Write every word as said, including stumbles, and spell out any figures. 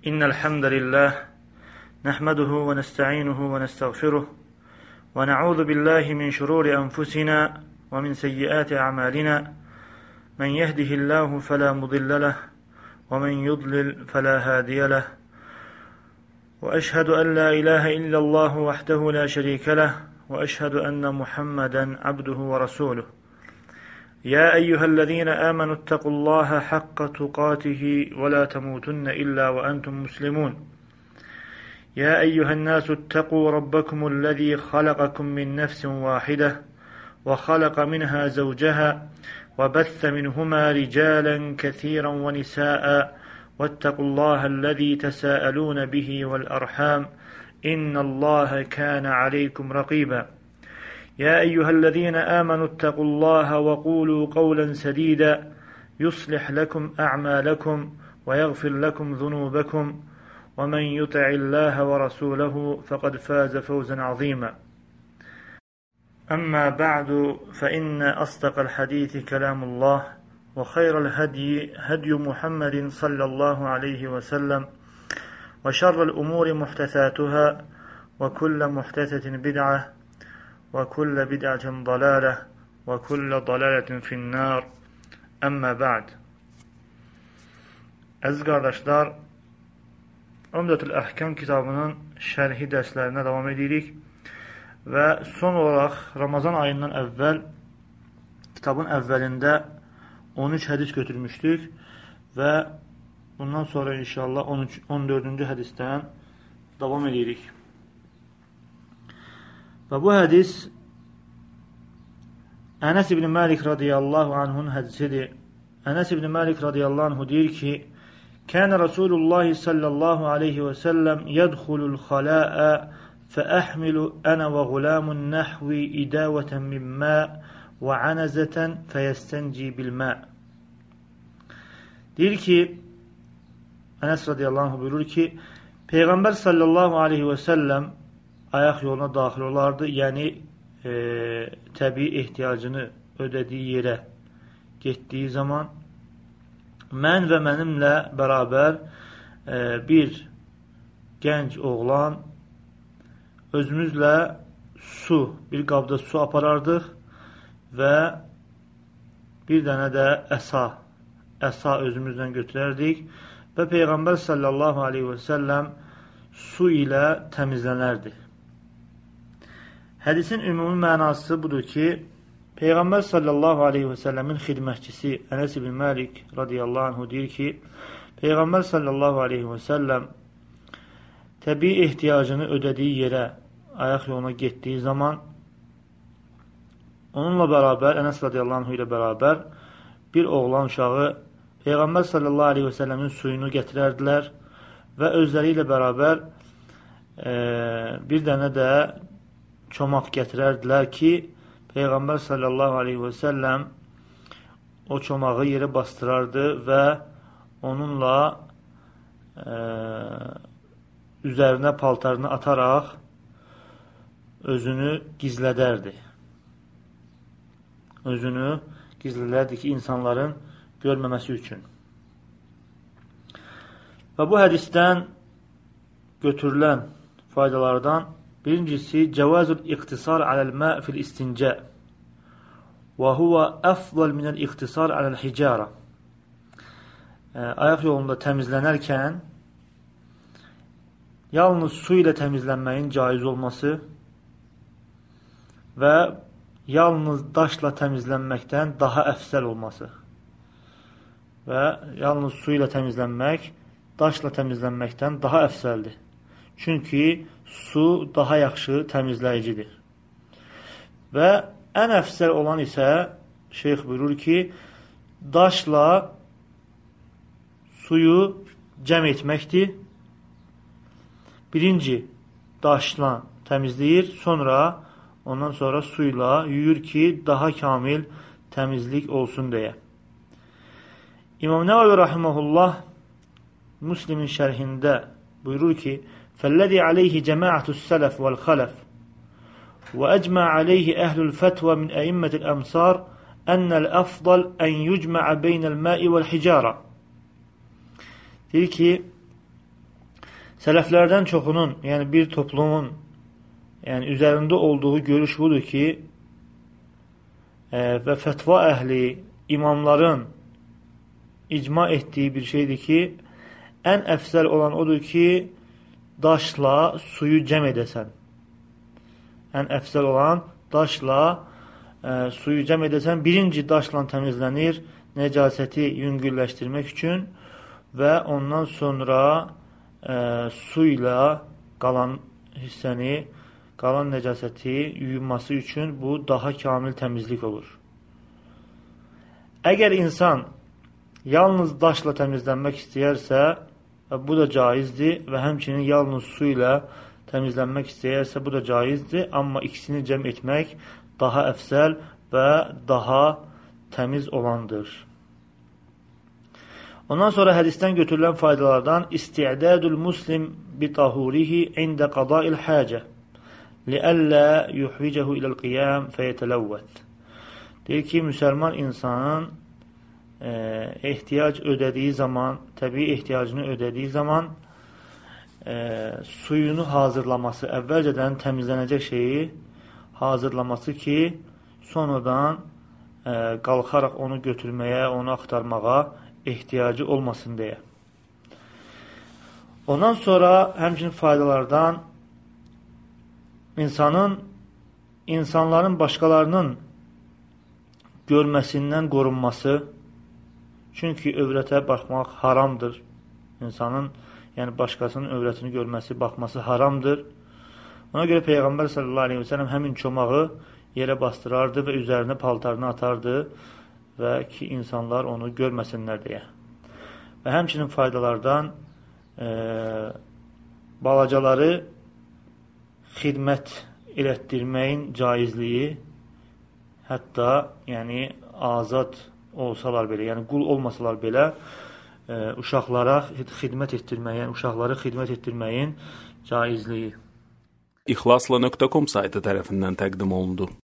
إن الحمد لله نحمده ونستعينه ونستغفره ونعوذ بالله من شرور أنفسنا ومن سيئات أعمالنا من يهده الله فلا مضل له ومن يضلل فلا هادي له وأشهد أن لا إله إلا الله وحده لا شريك له وأشهد أن محمدا عبده ورسوله يا أيها الذين آمنوا اتقوا الله حق تقاته ولا تموتن إلا وأنتم مسلمون يا أيها الناس اتقوا ربكم الذي خلقكم من نفس واحدة وخلق منها زوجها وبث منهما رجالا كثيرا ونساء واتقوا الله الذي تساءلون به والأرحام إن الله كان عليكم رقيبا يا أيها الذين آمنوا اتقوا الله وقولوا قولا سديدا يصلح لكم أعمالكم ويغفر لكم ذنوبكم ومن يطع الله ورسوله فقد فاز فوزا عظيما أما بعد فإن أصدق الحديث كلام الله وخير الهدي هدي محمد صلى الله عليه وسلم وشر الأمور محدثاتها وكل محدثة بدعة وكل بدعة ضلالة وكل ضلالة في النار أما بعد. Əziz qardaşlar, Umdətül Əhkam kitabının şərhi dərslərinə davam edirik və son olaraq Ramazan ayından əvvəl kitabın əvvəlində on üç hədis götürmüşdük və bundan sonra inşallah on dördüncü hədisdən davam edirik. Və bu hədis Ənəs ibn Məlik radiyallahu anhun hədisidir. Ənəs ibn Məlik radiyallahu anhu deyir ki, Kənə Rasulullah sallallahu aleyhi və səlləm yədxulul xaləə fəəhmilu ənə və quləmun nəhvi idəvətən min mə və ənəzətən fəyəstənci bil mə. Deyir ki, Ənəs radiyallahu anhu buyurur ki, Peyğəmbər sallallahu aleyhi və səlləm ayaq yoluna daxil olardı, yəni e, təbii ehtiyacını ödədiyi yerə getdiyi zaman mən və mənimlə bərabər e, bir gənc oğlan özümüzlə su, bir qabda su aparardıq və bir dənə də əsa, əsa özümüzlə götürərdik və Peyğəmbər sallallahu aleyhi və səlləm su ilə təmizlənərdi. Hədisin ümumi mənası budur ki, Peyğəmbər sallallahu aleyhi və səlləmin xidmətçisi Ənəs ibn Məlik radiyallahu anhu deyir ki, Peyğəmbər sallallahu aleyhi və səlləm təbii ehtiyacını ödədiyi yerə ayaq yoluna getdiyi zaman onunla bərabər, Ənəs radiyallahu anhu ilə bərabər bir oğlan uşağı Peyğəmbər sallallahu aleyhi və səlləmin suyunu gətirərdilər və özləri ilə bərabər e, bir dənə də çomaq gətirərdilər ki, Peyğəmbər sallallahu aleyhi və səlləm o çomağı yerə bastırardı və onunla e, üzərinə paltarını ataraq özünü gizlədərdi. Özünü gizlədərdi ki, insanların görməməsi üçün. Və bu hədisdən götürülən faydalardan birincisi, cəvazul iqtisar aləl-mə fil-istincə və huvə əfdal minəl iqtisar aləl-hicara. Ayaq yolunda təmizlənərkən yalnız su ilə təmizlənməyin caiz olması və yalnız daşla təmizlənməkdən daha əfsəl olması və yalnız su ilə təmizlənmək daşla təmizlənməkdən daha əfsəldir. Çünki su daha yaxşı təmizləyicidir. Və ən əfsəl olan isə şeyx buyurur ki, daşla suyu cəm etməkdir. Birinci daşla təmizləyir, sonra ondan sonra suyla yuyur ki, daha kamil təmizlik olsun deyə. İmam Nəvavi rahimehullah Müslimin şərhində buyurur ki, فالذي عليه جماعة السلف والخلف وأجمع عليه أهل الفتوى من أئمة الأمصار أن الأفضل أن يجمع بين الماء والحجارة. Deyir ki, Sələflərdən çoxunun, yəni bir toplumun yəni üzərində olduğu görüş budur ki, e, və fətva əhli, imamların icma etdiyi bir şeydir ki, ən əfsəl olan odur ki, daşla suyu cəm edəsən. Ən əfsəl olan daşla e, suyu cəm edəsən. Birinci daşla təmizlənir, nəcasəti yüngülləşdirmək üçün və ondan sonra e, su ilə qalan hissəni, qalan nəcasəti yuyulması üçün bu daha kamil təmizlik olur. Əgər insan yalnız daşla təmizlənmək istəyərsə, bu da caizdir və həmçinin yalnız su ilə təmizlənmək istəyərsə, bu da caizdir, amma ikisini cəm etmək daha əfsəl və daha təmiz olandır. Ondan sonra hədisdən götürülən faydalardan isti'dadul muslim bi tahurihi ində qada'il hacə liəllə yuhvicehu iləl qiyam fəyətələvvət. Deyir ki, müsəlman insanın e, ehtiyac ödədiyi zaman, təbii ehtiyacını ödədiyi zaman e, suyunu hazırlaması, əvvəlcədən təmizlənəcək şeyi hazırlaması ki, sonradan e, qalxaraq onu götürməyə, onu axtarmağa ehtiyacı olmasın deyə. Ondan sonra həmçinin faydalardan insanın, insanların başqalarının görməsindən qorunması, çünki övrətə baxmaq haramdır. İnsanın, yəni başqasının övrətini görməsi, baxması haramdır. Ona görə Peyğəmbər sallallahu aleyhi və səlləm həmin çomağı yerə bastırardı və üzərinə paltarını atardı və ki, insanlar onu görməsinlər deyə. Və həmçinin faydalardan e, balacaları xidmət elətdirməyin caizliyi, hətta yəni azad olsalar belə, yəni qul olmasalar belə e, uşaqlara xidmət etdirməyin, uşaqları xidmət etdirməyin caizliyi. İxlasla nöqtə com saytı tərəfindən təqdim olundu.